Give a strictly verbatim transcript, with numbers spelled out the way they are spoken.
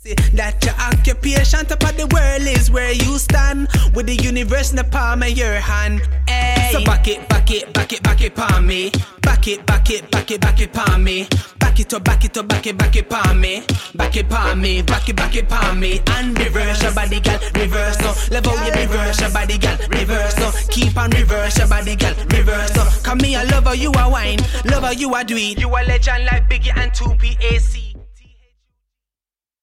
That your occupation top of the world is where you stand, with the universe in the palm of your hand. Ay. So back it, back it, back it, back it palm me. Back it, back it, back it, back it palm me. Back it up, back it up, back it, back it palm me. Back it palm me, back it, back it palm me. And reverse your body, girl, reverse no. Love how you reverse your body, girl, reverse no. Keep on reverse your body, girl, reverse no. Come me, I love how you a wine, love how you a do it. You a legend like Biggie and two P A C.